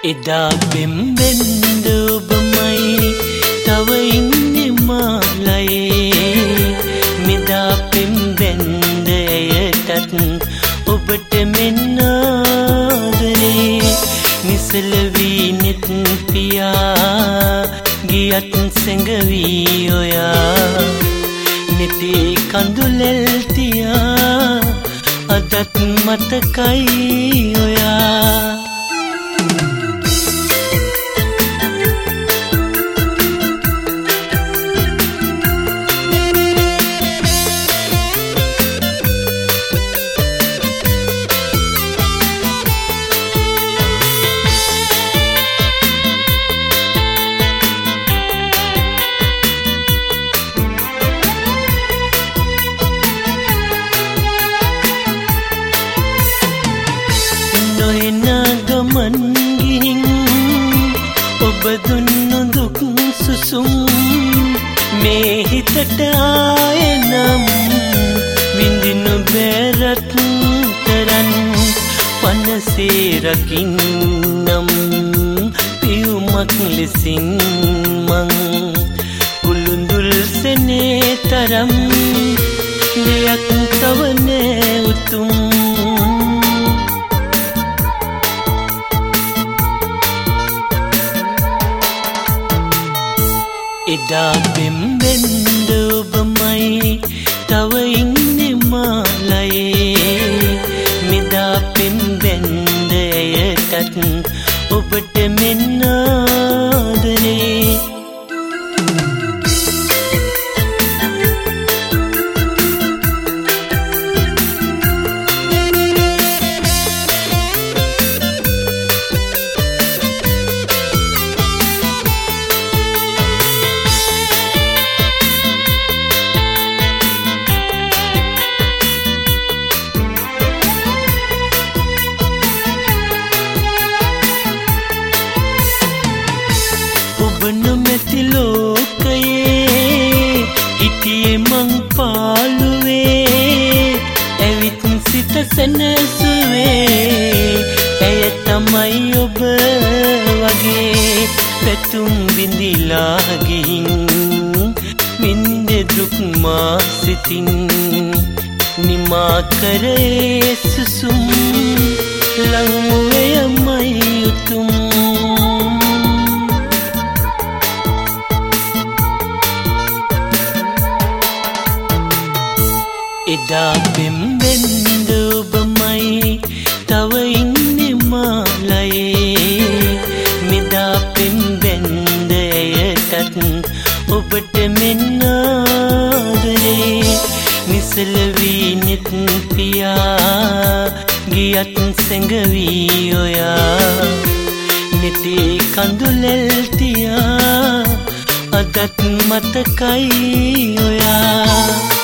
එදා පෙම්බෙන්ද ඔබමයි තව ඉන්නේ මාලයේ මෙදා පෙම්බෙන්ද ඇයටත් ඔබට මෙන්න ආදරේ නිසල වී නෙත් පියා ගියත් සැඟවී ඔයා නෙතේ කඳුලෙල් තියා අදත් මතකයි ඔයා ගමන් ගිහින් ඔබ දුන්නු දුක් සුසුම් මේ හිතට ආයෙනම් විඳිනු බැරත් තරන් පනසේ රකින්නම් පියුමක් ලෙසින් මං කුළුඳුල් සෙනේ තරම් දෙයක් තවනේ උතුම් එදා පෙම්බෙන්ද ඔබමයි තව ඉන්නේ මාලයේ මෙදා පෙම්බෙන්ද ඇයටත් ඔබට මෙන්න ආදරේ නොමැති ලෝකයේ හිටියේ මං පාළුවේ ඇවිත් සිත සැනසුවේ ඇය තමයි ඔබ වගේ පැතුම් බිඳිලා ගිහින් මින්දේ දුක් මා සිතින් නිමා කරේ සුසුම් ලංමුවේ යමයි උතුම් එදා පෙම්බෙන්ද ඔබමයි තව ඉන්නේ මාලයේ මෙදා පෙම්බෙන්ද ඇයටත් ඔබට මෙන්න ආදරේ නිසල වී නෙත් පියා ගියත් සැඟවී ඔයා නෙතේ කඳුලෙල් තියා අදත් මතකයි ඔයා